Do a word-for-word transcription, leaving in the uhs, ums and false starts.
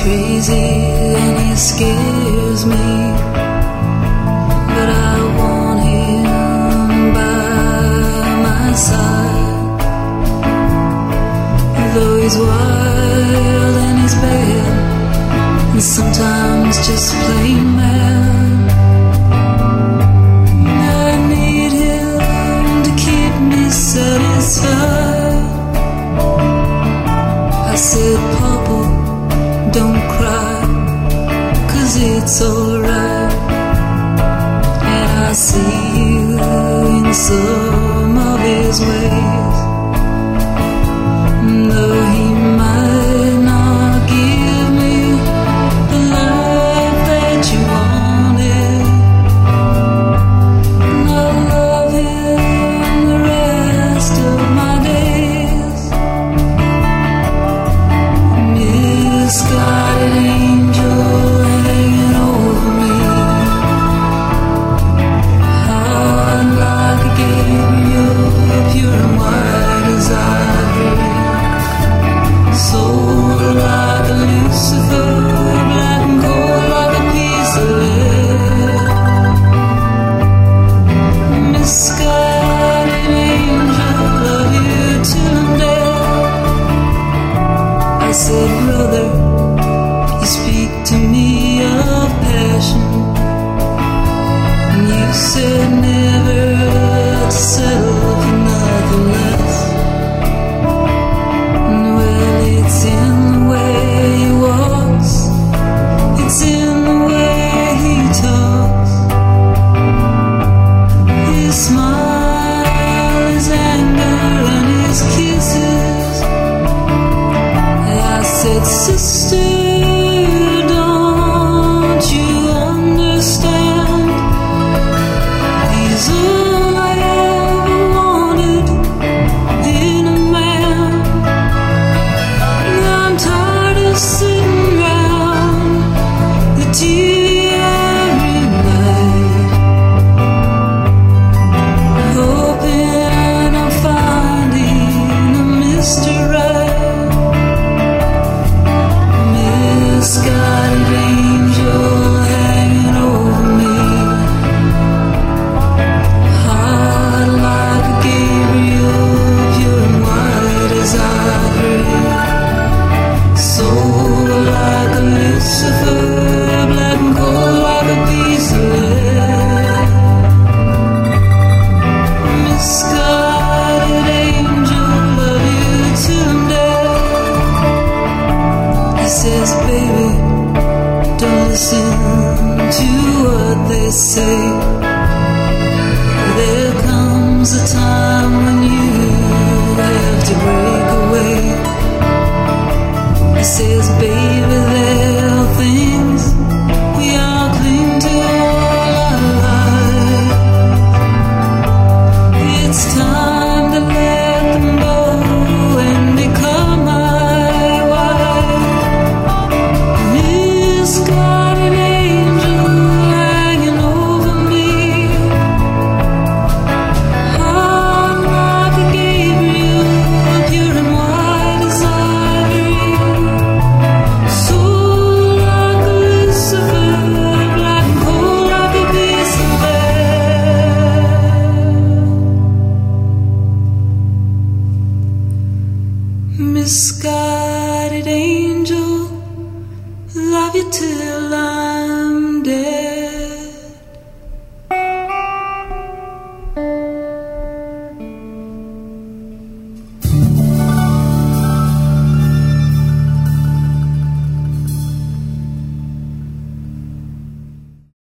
crazy and he scares me, but I want him by my side. Though he's wild and he's bad, and sometimes just plain mad, I need him to keep me satisfied. I said, Papa, don't cry, 'cause it's alright. And I see you in some of his ways, though he might not give me the life that you wanted. And I'll love him the rest of my days. Misguided angel hanging over me, heart like a Gabriel, pure and white as ivory, soul like a Lucifer, black and cold like a piece of lead. Misguided angel, love you till I'm dead. I said, brother, you speak to me of passion, and you said never to settle for nothing less. Well, it's in the way he walks, it's in the way he talks, his smile, his anger, and his kisses. I said, sister, don't you understand? He's all I ever wanted in a man. And I'm tired of sitting round the T V every night, hoping I'm finding a Mister Right. Misguided angel hanging over me, heart like a Gabriel, pure and white as ivory, soul like a Lucifer, black and cold like a piece of lead. Misguided angel, love you till I'm dead. He says, baby, don't listen to what they say. There comes a time when you have to break away. He says, baby, there are things we all cling to all our life. It's time to let them go and become my wife. Misguided angel hanging over me, heart like a Gabriel, pure and white as ivory, soul like a Lucifer, black and cold like a piece of lead. Misguided